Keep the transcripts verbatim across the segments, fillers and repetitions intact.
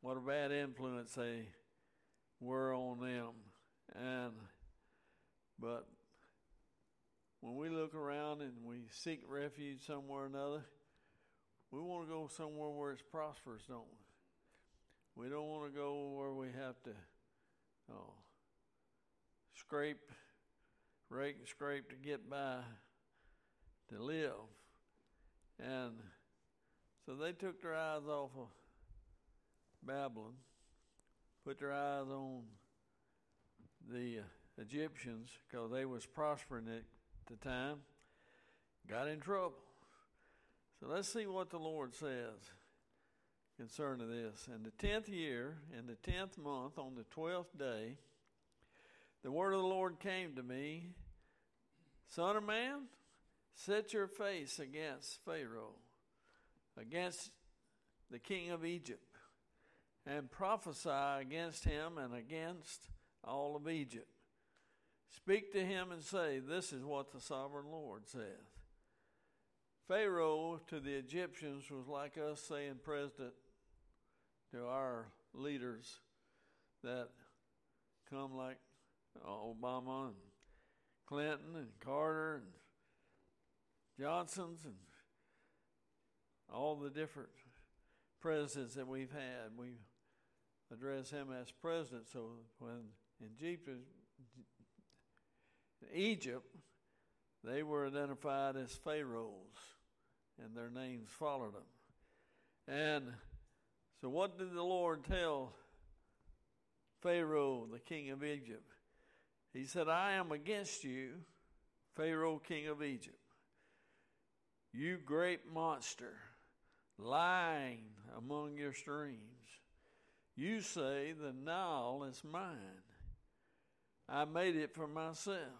what a bad influence they were on them. And but when we look around and we seek refuge somewhere or another, we want to go somewhere where it's prosperous, don't we? We don't want to go where we have to oh, scrape, rake and scrape to get by, to live. And so they took their eyes off of Babylon, put their eyes on the Egyptians because they was prospering at the time, got in trouble. So let's see what the Lord says concerning this. In the tenth year, in the tenth month, on the twelfth day, the word of the Lord came to me, Son of man, set your face against Pharaoh, against the king of Egypt, and prophesy against him and against all of Egypt. Speak to him and say, this is what the sovereign Lord says. Pharaoh to the Egyptians was like us saying president to our leaders that come like Obama and Clinton and Carter and Johnson's and all the different presidents that we've had. We address him as president. So when in Egypt, they were identified as pharaohs, and their names followed them. And so what did the Lord tell Pharaoh, the king of Egypt? He said, I am against you, Pharaoh, king of Egypt, you great monster, lying among your streams. You say the Nile is mine. I made it for myself.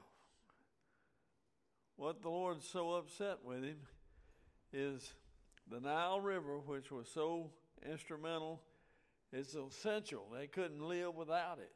What the Lord's so upset with him is the Nile River, which was so instrumental, it's essential. They couldn't live without it.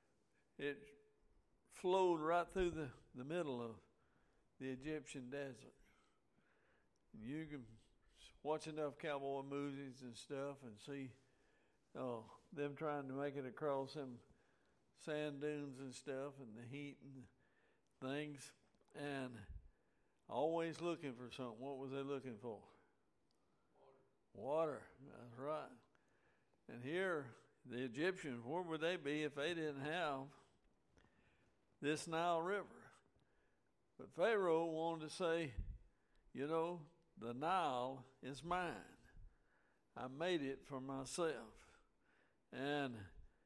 It flowed right through the, the middle of the Egyptian desert. And you can watch enough cowboy movies and stuff and see oh, them trying to make it across them sand dunes and stuff and the heat and things. And always looking for something. What was they looking for? Water. Water. That's right. And here, the Egyptians, where would they be if they didn't have this Nile River? But Pharaoh wanted to say, you know, the Nile is mine. I made it for myself. And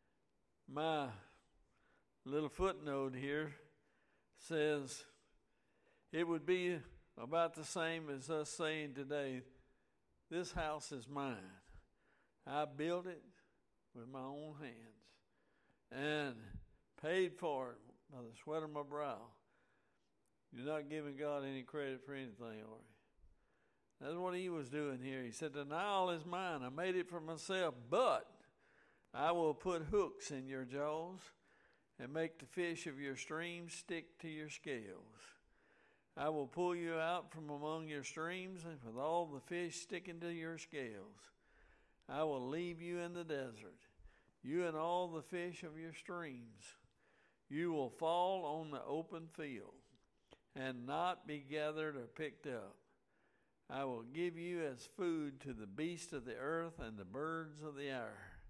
my little footnote here says, it would be about the same as us saying today, this house is mine. I built it with my own hands and paid for it by the sweat of my brow. You're not giving God any credit for anything, are you? That's what he was doing here. He said, the Nile is mine. I made it for myself, but I will put hooks in your jaws and make the fish of your streams stick to your scales. I will pull you out from among your streams and with all the fish sticking to your scales. I will leave you in the desert, you and all the fish of your streams. You will fall on the open field and not be gathered or picked up. I will give you as food to the beasts of the earth and the birds of the air.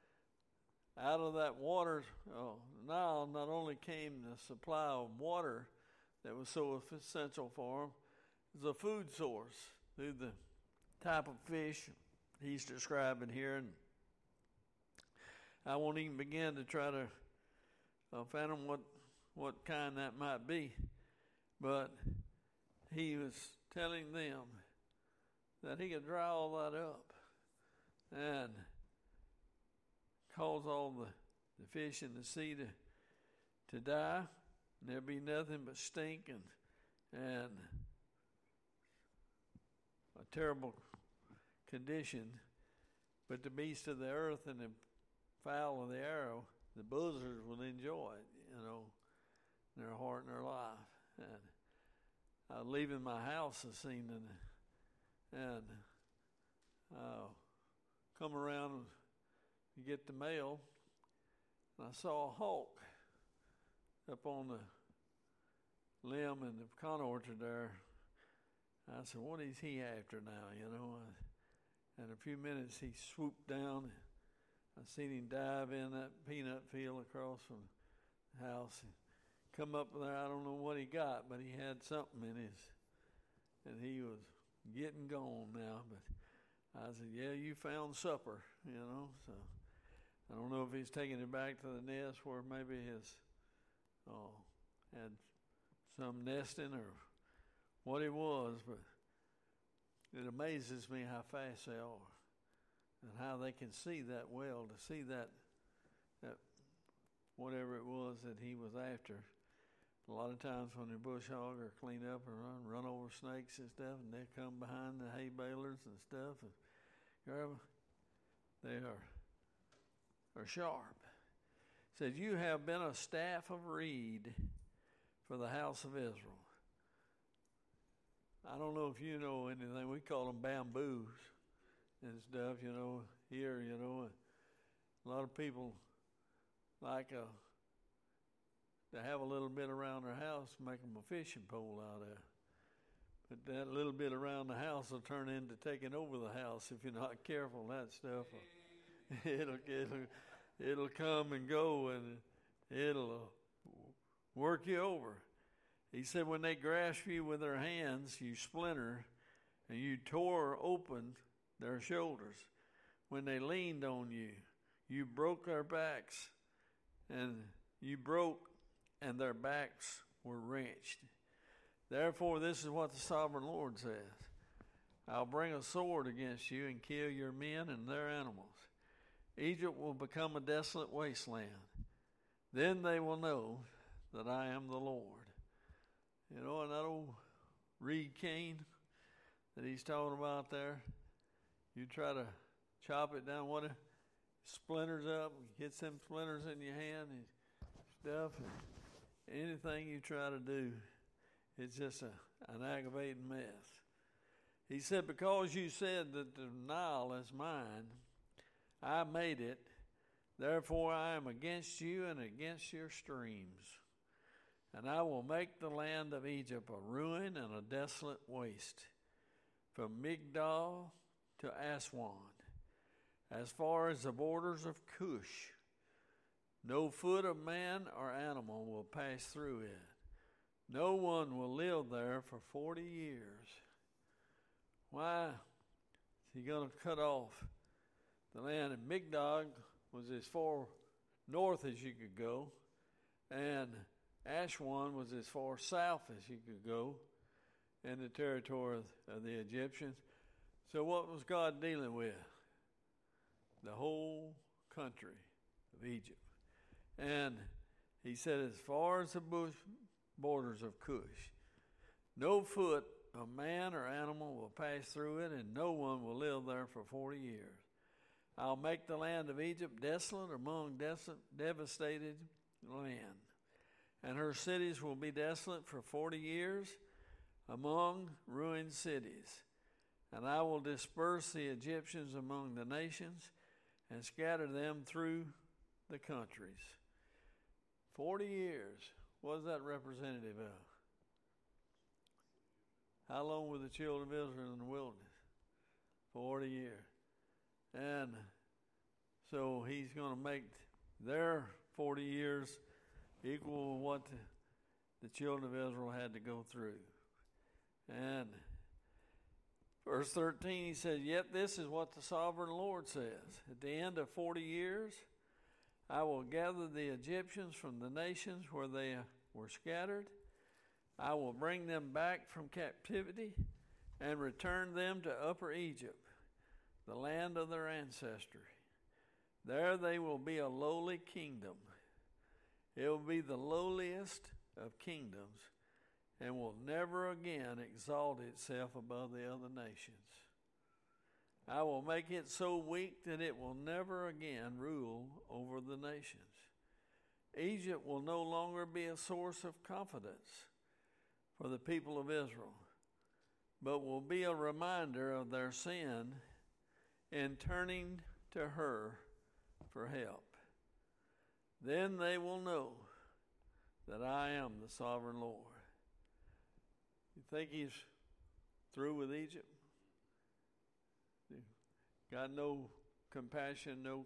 Out of that water, oh, Nile not only came the supply of water that was so essential for him, it was a food source through the type of fish he's describing here. And I won't even begin to try to uh, fathom what, what kind that might be. But he was telling them that he could dry all that up and cause all the, the fish in the sea to, to die. And there'd be nothing but stink and, and a terrible condition. But the beasts of the earth and the fowl of the air, the buzzards would enjoy it, you know, in their heart and their life. And I was leaving my house this evening and uh, come around you get the mail, and I saw a hawk up on the limb in the pecan orchard there. I said, what is he after now, you know? And in a few minutes, he swooped down. I seen him dive in that peanut field across from the house and come up there. I don't know what he got, but he had something in his, and he was getting gone now. But I said, yeah, you found supper, you know. So I don't know if he's taking it back to the nest where maybe his oh, had some nesting or what it was, but it amazes me how fast they are and how they can see that well, to see that that whatever it was that he was after. A lot of times when they're bush hog or clean up and run, run over snakes and stuff, and they come behind the hay balers and stuff, and grab them, they are, are sharp. It said, you have been a staff of reed for the house of Israel. I don't know if you know anything. We call them bamboos and stuff, you know, here, you know. A lot of people like a to have a little bit around their house, make them a fishing pole out there. But that little bit around the house will turn into taking over the house if you're not careful. That stuff, will, it'll, it'll, it'll come and go, and it'll work you over. He said, when they grasp you with their hands, you splinter, and you tore open their shoulders. When they leaned on you, you broke their backs, and you broke and their backs were wrenched. Therefore, this is what the sovereign Lord says. I'll bring a sword against you and kill your men and their animals. Egypt will become a desolate wasteland. Then they will know that I am the Lord. You know, and that old reed cane that he's talking about there, you try to chop it down, what it splinters up, gets them splinters in your hand and stuff, and anything you try to do, it's just a, an aggravating mess. He said, because you said that the Nile is mine, I made it, therefore I am against you and against your streams. And I will make the land of Egypt a ruin and a desolate waste, from Migdol to Aswan, as far as the borders of Cush. No foot of man or animal will pass through it. No one will live there for forty years. Why is he going to cut off the land? And Migdol was as far north as you could go, and Aswan was as far south as you could go in the territory of, of the Egyptians. So what was God dealing with? The whole country of Egypt. And he said, as far as the bush borders of Cush, no foot of man or animal will pass through it, and no one will live there for forty years. I'll make the land of Egypt desolate among desolate, devastated land, and her cities will be desolate for forty years among ruined cities. And I will disperse the Egyptians among the nations and scatter them through the countries. Forty years. What is that representative of? How long were the children of Israel in the wilderness? Forty years. And so he's going to make their forty years equal to what the, the children of Israel had to go through. And verse thirteen, he says, yet this is what the sovereign Lord says. At the end of forty years, I will gather the Egyptians from the nations where they were scattered. I will bring them back from captivity and return them to Upper Egypt, the land of their ancestry. There they will be a lowly kingdom. It will be the lowliest of kingdoms and will never again exalt itself above the other nations. I will make it so weak that it will never again rule over the nations. Egypt will no longer be a source of confidence for the people of Israel, but will be a reminder of their sin in turning to her for help. Then they will know that I am the sovereign Lord. You think he's through with Egypt? Got no compassion, no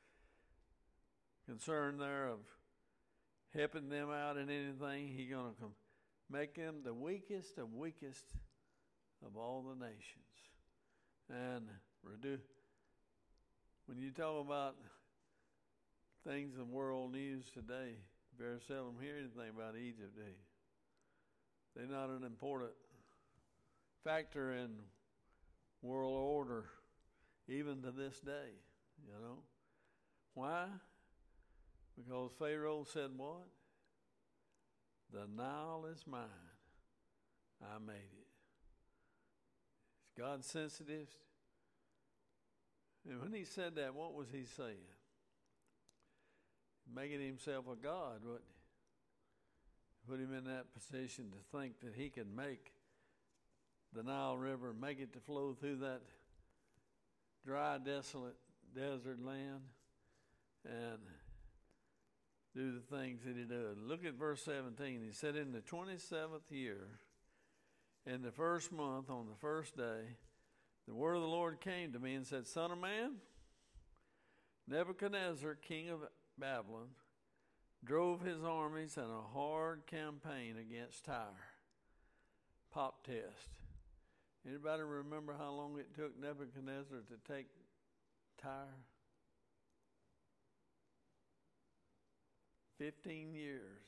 concern there of helping them out in anything. He's going to make them the weakest of weakest of all the nations. And reduce. When you talk about things in world news today, you very seldom hear anything about Egypt, do you? They're not an important factor in world order, even to this day, you know. Why? Because Pharaoh said what? The Nile is mine. I made it. Is God sensitive? And when he said that, what was he saying? Making himself a god, wouldn't he? Put him in that position to think that he could make the Nile River, make it to flow through that dry, desolate desert land and do the things that he did. Look at verse seventeen. He said, in the twenty-seventh year, in the first month, on the first day, the word of the Lord came to me and said, Son of man, Nebuchadnezzar, king of Babylon, drove his armies in a hard campaign against Tyre. Pop test. Anybody remember how long it took Nebuchadnezzar to take Tyre? Fifteen years.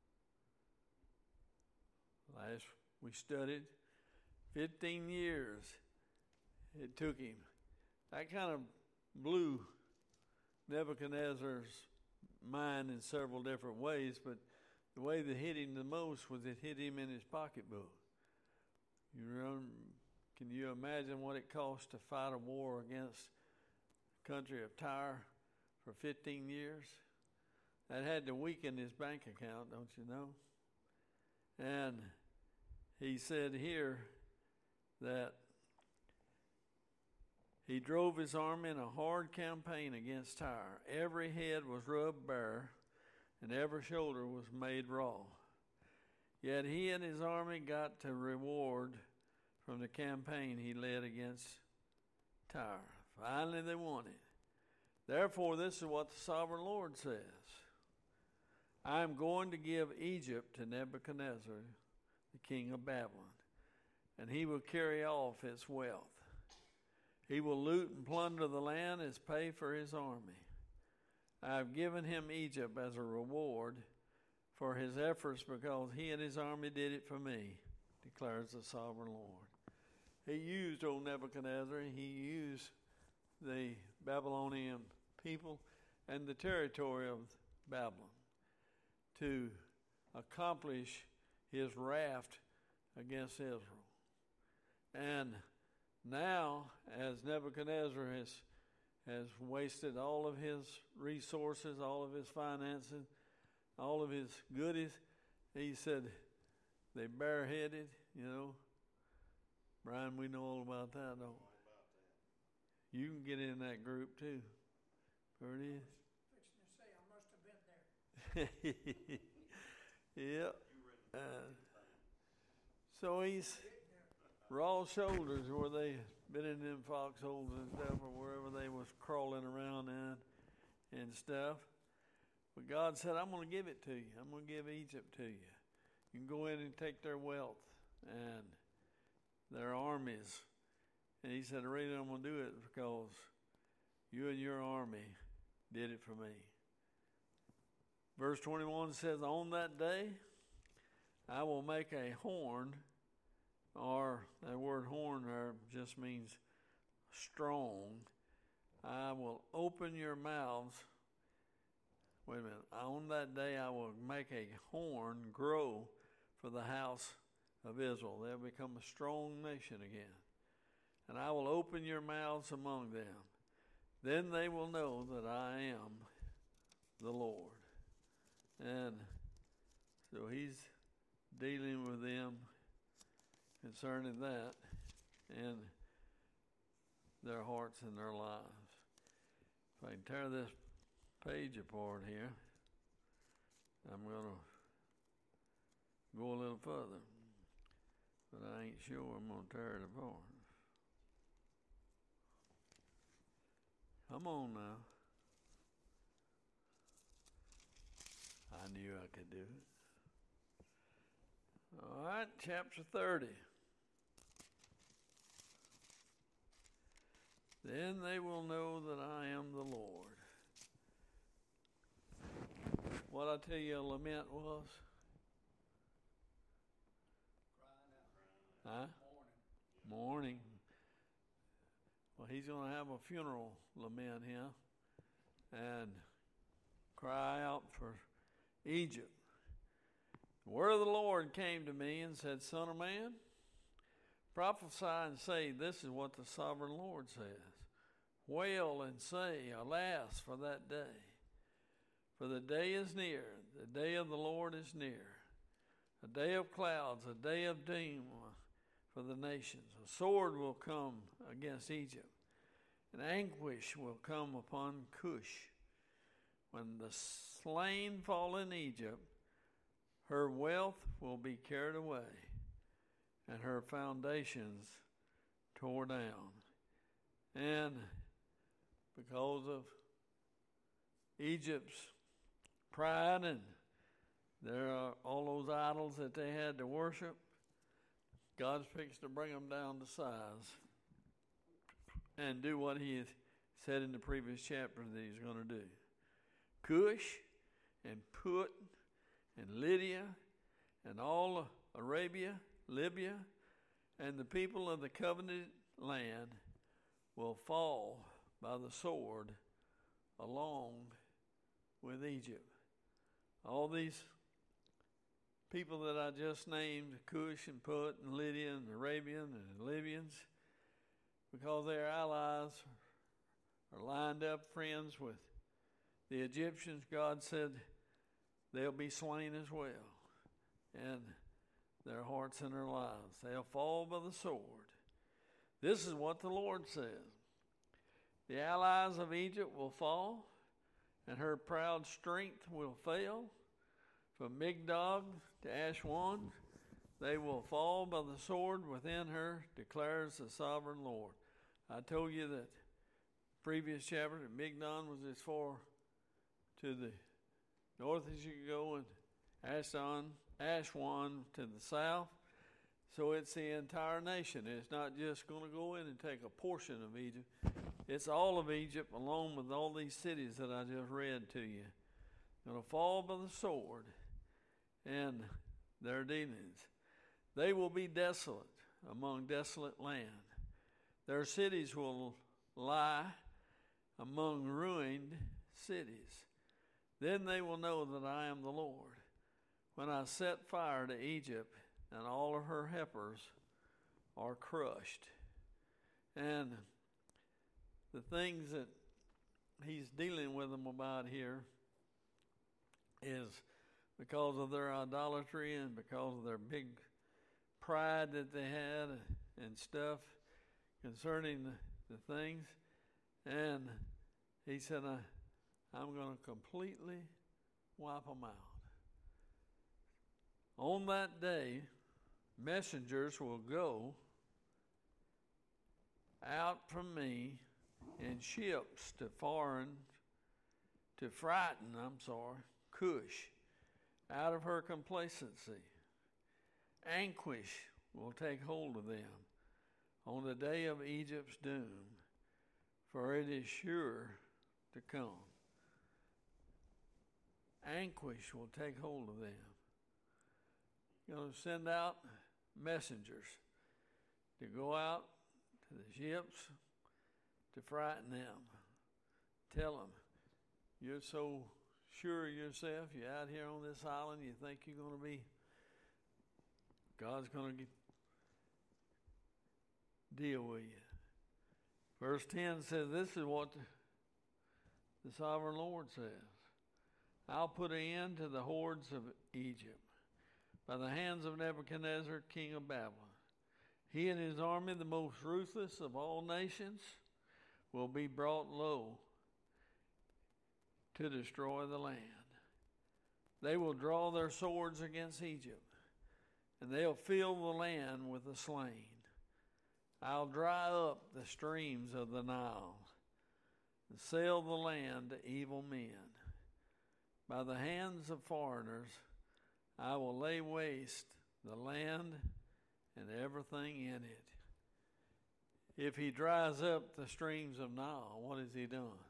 Last we studied, fifteen years it took him. That kind of blew Nebuchadnezzar's mind in several different ways, but the way that hit him the most was it hit him in his pocketbook. You remember, can you imagine what it cost to fight a war against the country of Tyre for fifteen years? That had to weaken his bank account, don't you know? And he said here that he drove his army in a hard campaign against Tyre. Every head was rubbed bare, and every shoulder was made raw. Yet he and his army got to reward from the campaign he led against Tyre. Finally, they won it. Therefore, this is what the sovereign Lord says. I am going to give Egypt to Nebuchadnezzar, the king of Babylon, and he will carry off its wealth. He will loot and plunder the land as pay for his army. I have given him Egypt as a reward for his efforts because he and his army did it for me, declares the sovereign Lord. He used old Nebuchadnezzar. He used the Babylonian people and the territory of Babylon to accomplish his wrath against Israel. And now, as Nebuchadnezzar has, has wasted all of his resources, all of his finances, all of his goodies, he said they bareheaded, you know. Brian, we know all about that, don't we? You can get in that group too. There it is. Yep. Uh, so he's raw shoulders where they been in them foxholes and stuff, or wherever they was crawling around in and stuff. But God said, I'm going to give it to you. I'm going to give Egypt to you. You can go in and take their wealth and their armies. And he said, the reason I'm going to do it is because you and your army did it for me. Verse twenty-one says, on that day, I will make a horn, or that word horn there just means strong. I will open your mouths. Wait a minute. On that day, I will make a horn grow for the house of Israel. They'll become a strong nation again. And I will open your mouths among them. Then they will know that I am the Lord. And so he's dealing with them concerning that and their hearts and their lives. If I can tear this page apart here. I'm going to go a little further, but I ain't sure I'm going to tear it apart. Come on now. I knew I could do it. All right, chapter thirty. Then they will know that I am the Lord. What I tell you a lament was? Crying out. Huh? Mourning. Mourning. Well, he's going to have a funeral lament here and cry out for Egypt. The word of the Lord came to me and said, Son of man, prophesy and say, this is what the sovereign Lord says. Wail and say, alas, for that day. For the day is near, the day of the Lord is near. A day of clouds, a day of doom for the nations. A sword will come against Egypt, and anguish will come upon Cush. When the slain fall in Egypt, her wealth will be carried away, and her foundations tore down. And because of Egypt's pride and there are all those idols that they had to worship, God's fixed to bring them down to size and do what he said in the previous chapter that he's going to do. Cush and Put and Lydia and all Arabia, Libya, and the people of the covenanted land will fall by the sword along with Egypt. All these people that I just named, Cush and Put and Lydia and Arabian and Libyans, because they're allies, are lined up friends with the Egyptians, God said they'll be slain as well. And their hearts and their lives, they'll fall by the sword. This is what the Lord says. The allies of Egypt will fall, and her proud strength will fail. From Migdol to Ashwan, they will fall by the sword within her, declares the sovereign Lord. I told you that previous chapter that Migdol was as far to the north as you could go, and Ashwan, Ashwan to the south. So it's the entire nation. It's not just going to go in and take a portion of Egypt. It's all of Egypt, along with all these cities that I just read to you. Going to fall by the sword and their dealings. They will be desolate among desolate land. Their cities will lie among ruined cities. Then they will know that I am the Lord, when I set fire to Egypt, and all of her helpers are crushed. And the things that he's dealing with them about here is because of their idolatry and because of their big pride that they had and stuff concerning the, the things. And he said, I, I'm going to completely wipe them out. On that day, messengers will go out from me in ships to foreign, to frighten, I'm sorry, Cush out of her complacency. Anguish will take hold of them on the day of Egypt's doom, for it is sure to come. Anguish will take hold of them. You're going to send out messengers to go out to the ships to frighten them. Tell them, you're so sure of yourself, you're out here on this island, you think you're going to be, God's going to deal with you. Verse ten says, this is what the, the sovereign Lord says. I'll put an end to the hordes of Egypt by the hands of Nebuchadnezzar, king of Babylon. He and his army, the most ruthless of all nations, will be brought low to destroy the land. They will draw their swords against Egypt, and they'll fill the land with the slain. I'll dry up the streams of the Nile and sell the land to evil men. By the hands of foreigners, I will lay waste the land and everything in it. If he dries up the streams of Nile, what has he done?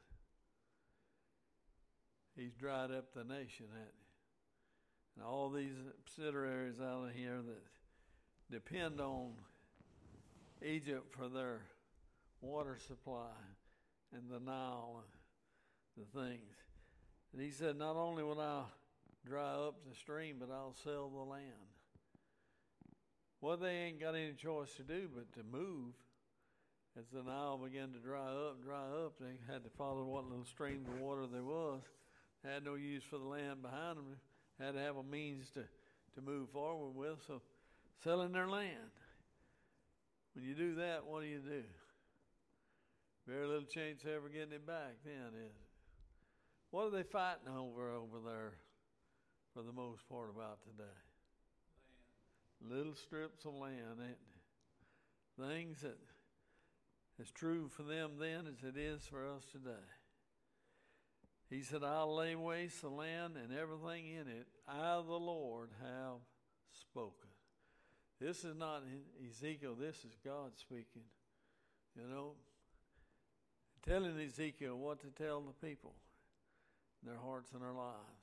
He's dried up the nation, hasn't he? And all these subsidiaries out of here that depend on Egypt for their water supply and the Nile and the things. And he said, not only will I dry up the stream, but I'll sell the land. Well, they ain't got any choice to do but to move. As the Nile began to dry up, dry up, they had to follow what little stream of water there was. They had no use for the land behind them. They had to have a means to, to move forward with, so selling their land. When you do that, what do you do? Very little chance of ever getting it back then, is it? What are they fighting over over there for the most part about today? Land. Little strips of land, ain't it? Things that is true for them then as it is for us today. He said, I'll lay waste the land and everything in it. I, the Lord, have spoken. This is not Ezekiel. This is God speaking. You know, telling Ezekiel what to tell the people, their hearts and their lives.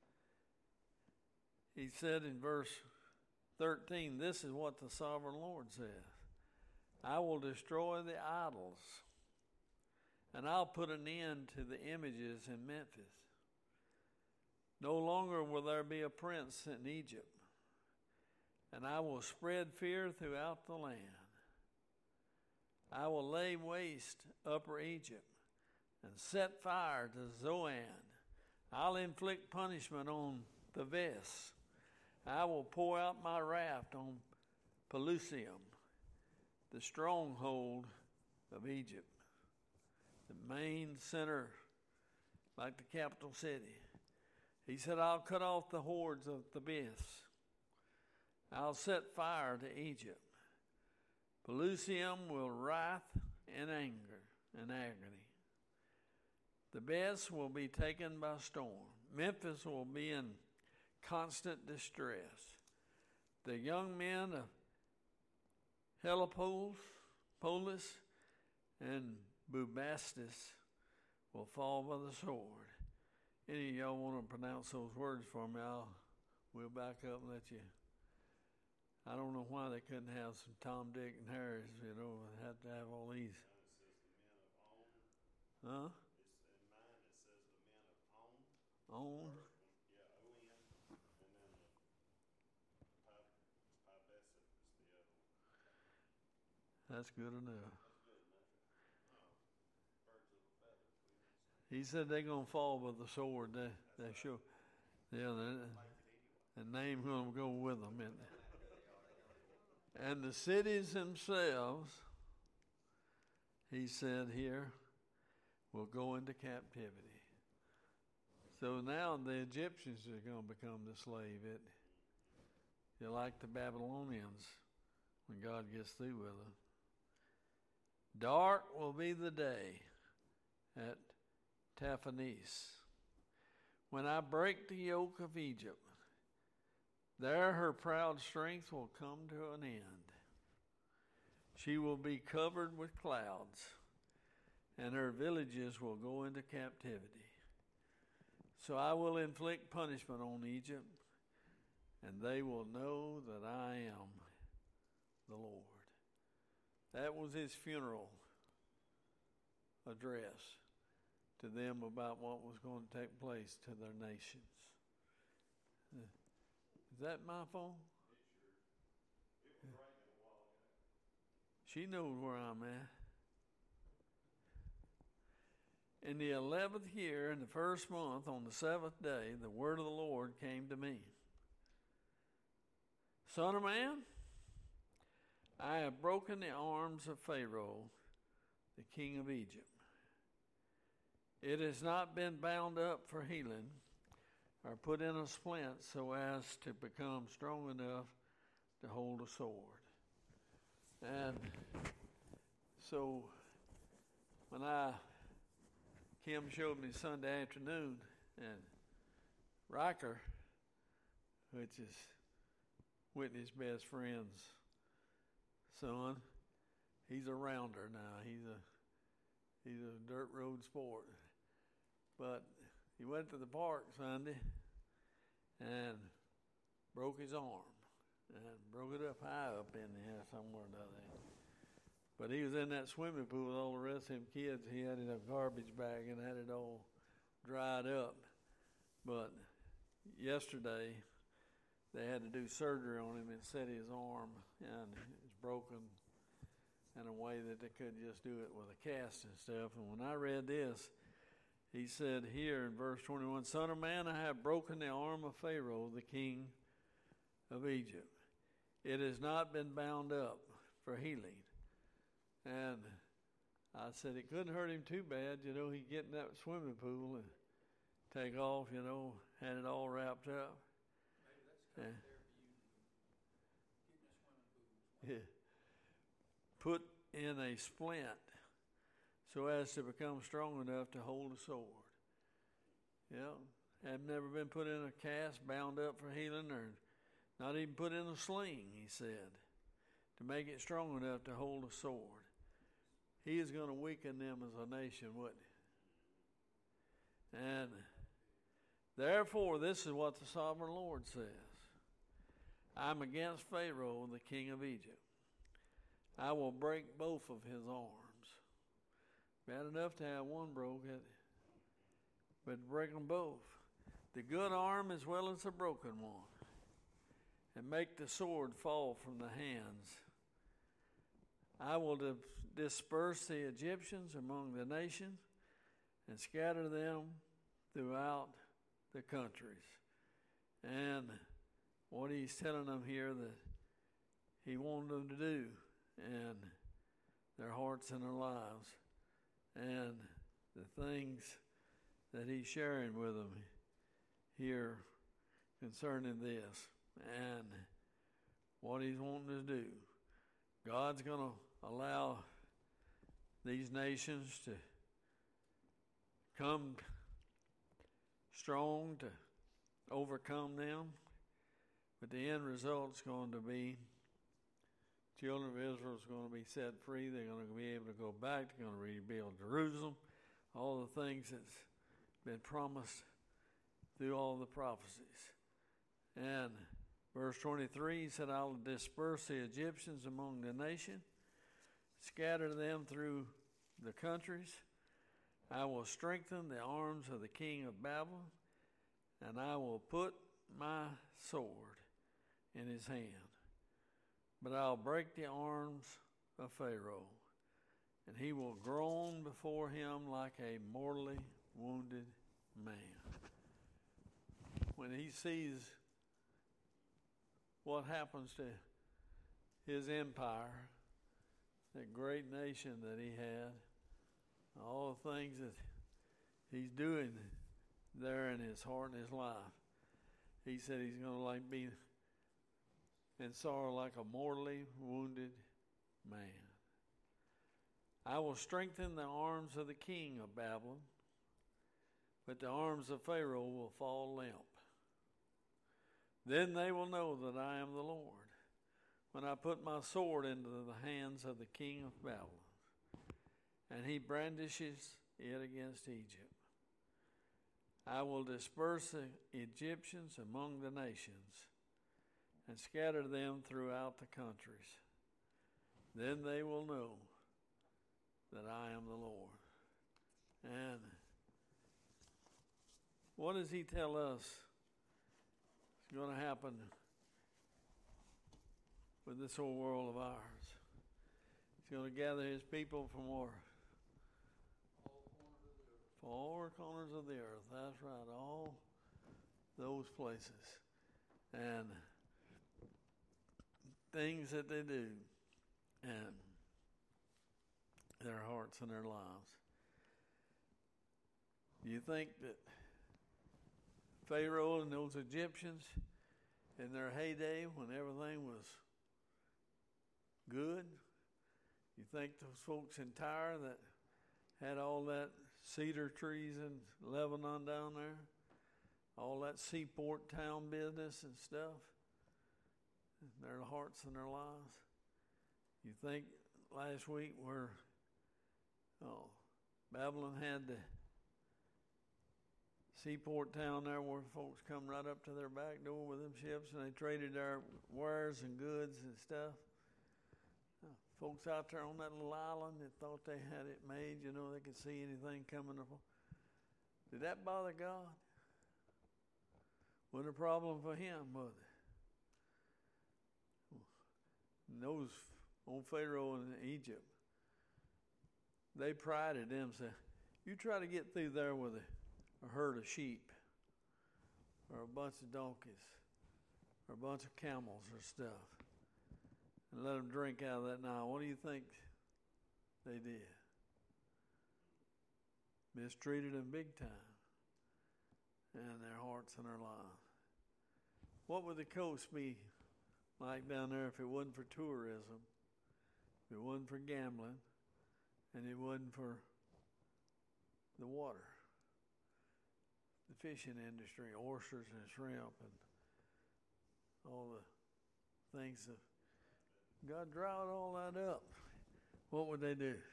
He said in verse thirteen, this is what the sovereign Lord says. I will destroy the idols, and I'll put an end to the images in Memphis. No longer will there be a prince in Egypt, and I will spread fear throughout the land. I will lay waste Upper Egypt and set fire to Zoan. I'll inflict punishment on Thebes. I will pour out my wrath on Pelusium, the stronghold of Egypt, the main center, like the capital city. He said, I'll cut off the hordes of Thebes. I'll set fire to Egypt. Pelusium will writhe in anger and agony. Thebes will be taken by storm. Memphis will be in constant distress. The young men of Heliopolis, Polis, and Bubastis will fall by the sword. Any of y'all want to pronounce those words for me? I'll, we'll back up and let you. I don't know why they couldn't have some Tom, Dick, and Harry's, you know, they have to have all these. Huh? On. That's good enough. He said they're going to fall with the sword. They, they sure. Yeah, the, the name going to go with them, isn't it? And the cities themselves, he said here, will go into captivity. So now the Egyptians are going to become the slave. It, they're like the Babylonians when God gets through with them. Dark will be the day at Taphanes, when I break the yoke of Egypt. There her proud strength will come to an end. She will be covered with clouds, and her villages will go into captivity. So I will inflict punishment on Egypt, and they will know that I am the Lord. That was his funeral address to them about what was going to take place to their nations. Is that my phone? It was right in the wall. She knows where I'm at. In the eleventh year, in the first month, on the seventh day, the word of the Lord came to me. Son of man, I have broken the arms of Pharaoh, the king of Egypt. It has not been bound up for healing or put in a splint so as to become strong enough to hold a sword. And so when I, Kim showed me Sunday afternoon, and Riker, which is Whitney's best friend's son, he's a rounder now. He's a he's a dirt road sport. But he went to the park Sunday and broke his arm and broke it up high up in there somewhere down there. But he was in that swimming pool with all the rest of them kids. He had it in a garbage bag and had it all dried up. But yesterday they had to do surgery on him and set his arm, and it was broken in a way that they couldn't just do it with a cast and stuff. And when I read this, he said here in verse twenty-one, Son of man, I have broken the arm of Pharaoh, the king of Egypt. It has not been bound up for healing. And I said it couldn't hurt him too bad. You know, he'd get in that swimming pool and take off, you know, had it all wrapped up. Maybe that's Yeah. Yeah. Put in a splint so as to become strong enough to hold a sword. Yeah. Have never been put in a cast, bound up for healing, or not even put in a sling, he said, to make it strong enough to hold a sword. He is going to weaken them as a nation, wouldn't he? And therefore, this is what the sovereign Lord says. I'm against Pharaoh, the king of Egypt. I will break both of his arms. Bad enough to have one broke, but break them both. The good arm as well as the broken one. And make the sword fall from the hands. I will di- disperse the Egyptians among the nations and scatter them throughout the countries. And what he's telling them here that he wanted them to do, and their hearts and their lives, and the things that he's sharing with them here concerning this, and what he's wanting to do. God's going to allow these nations to come strong to overcome them, but the end result's going to be children of Israel is going to be set free. They're going to be able to go back. They're going to rebuild Jerusalem. All the things that's been promised through all the prophecies. And verse twenty-three, he said, I will disperse the Egyptians among the nation, scatter them through the countries. I will strengthen the arms of the king of Babylon, and I will put my sword in his hand. But I'll break the arms of Pharaoh, and he will groan before him like a mortally wounded man. When he sees what happens to his empire, that great nation that he had, all the things that he's doing there in his heart and his life, he said he's going to like be in sorrow like a mortally wounded man. I will strengthen the arms of the king of Babylon, but the arms of Pharaoh will fall limp. Then they will know that I am the Lord, when I put my sword into the hands of the king of Babylon, and he brandishes it against Egypt. I will disperse the Egyptians among the nations, and scatter them throughout the countries. Then they will know that I am the Lord. And what does he tell us is going to happen with this whole world of ours? He's going to gather his people from where? Four corners of the earth. That's right, all those places. And things that they do, and their hearts and their lives. Do you think that Pharaoh and those Egyptians in their heyday when everything was good, you think those folks in Tyre that had all that cedar trees in Lebanon down there, all that seaport town business and stuff, their hearts and their lives? You think last week where oh, Babylon had the seaport town there where folks come right up to their back door with them ships and they traded their wares and goods and stuff. Uh, folks out there on that little island that thought they had it made, you know, they could see anything coming up. Did that bother God? Wasn't a problem for him, was it? And those old Pharaoh in Egypt, they prided themselves. You try to get through there with a, a herd of sheep or a bunch of donkeys or a bunch of camels or stuff and let them drink out of that Nile. What do you think they did? Mistreated them big time and their hearts and their lives. What would the coast be like down there if it wasn't for tourism, if it wasn't for gambling, and it wasn't for the water, the fishing industry, oysters and shrimp and all the things that God dried all that up? What would they do?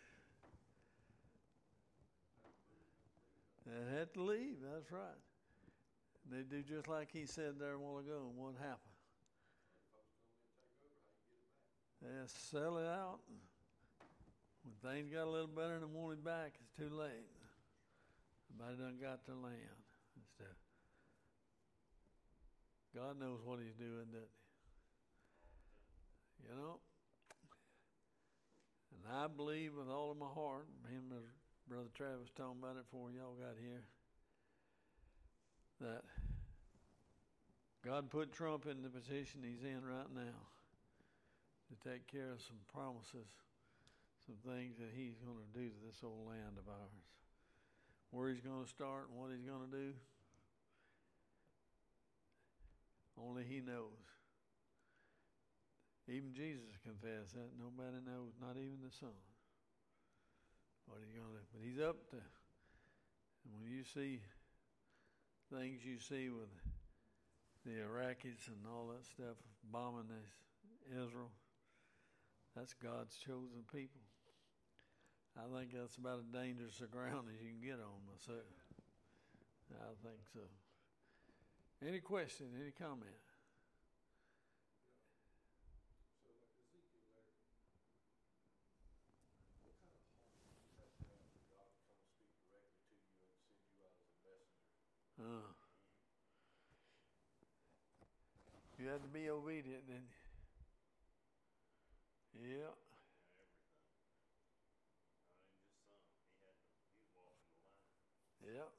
They had to leave, that's right. They do just like he said there a while ago, and what happened? They sell it out. When things got a little better and they want it back, it's too late. Somebody done got their land and stuff. God knows what he's doing, doesn't he? You know? And I believe with all of my heart, him and Brother Travis talking about it before y'all got here, that God put Trump in the position he's in right now to take care of some promises, some things that he's going to do to this old land of ours. Where he's going to start and what he's going to do, only he knows. Even Jesus confessed that. Nobody knows, not even the Son, what he's going to do. But he's up to, and when you see things you see with the Iraqis and all that stuff bombing this Israel, that's God's chosen people. I think that's about as dangerous a ground as you can get on myself. I think so. Any question, any comment? Uh, you had to be obedient, didn't you? Yeah. Yep.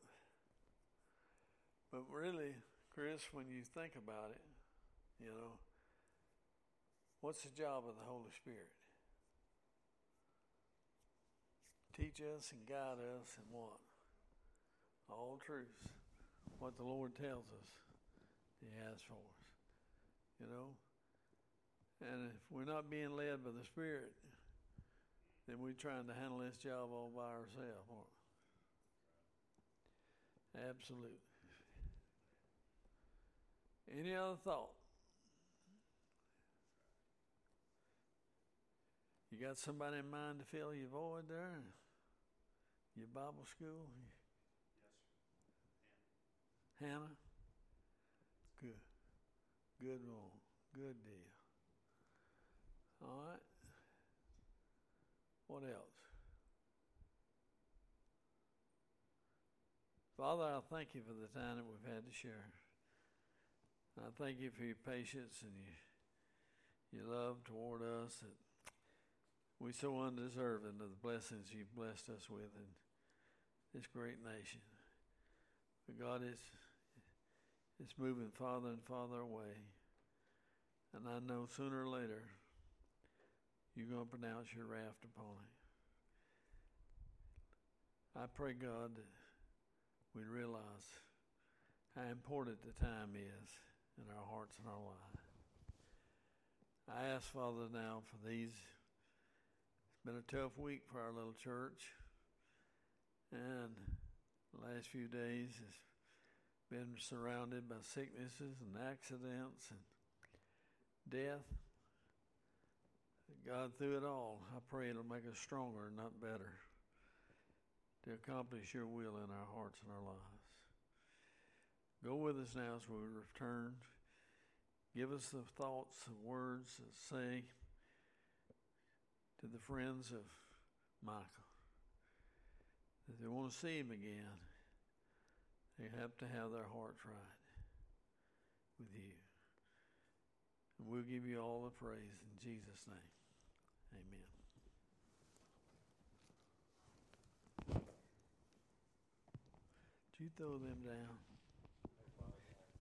But really, Chris, when you think about it, you know, what's the job of the Holy Spirit? Teach us and guide us in what? All truths. What the Lord tells us he has for us. You know? And if we're not being led by the Spirit, then we're trying to handle this job all by ourselves, aren't we? Absolutely. Any other thought? You got somebody in mind to fill your void there? Your Bible school? Yes, sir. Hannah. Hannah? Good. Good one. Good deal. All right. What else? Father, I thank you for the time that we've had to share. I thank you for your patience and your, your love toward us, that we're so undeserving of the blessings you've blessed us with in this great nation. But God, it's, it's moving farther and farther away. And I know sooner or later you're going to pronounce your wrath upon it. I pray, God, that we realize how important the time is in our hearts and our lives. I ask, Father, now for these. It's been a tough week for our little church, and the last few days has been surrounded by sicknesses and accidents and death. God, through it all, I pray it'll make us stronger, not better, to accomplish your will in our hearts and our lives. Go with us now as we return. Give us the thoughts, the words that say to the friends of Michael that they want to see him again. They have to have their hearts right with you. And we'll give you all the praise in Jesus' name. Amen. Did you throw them down?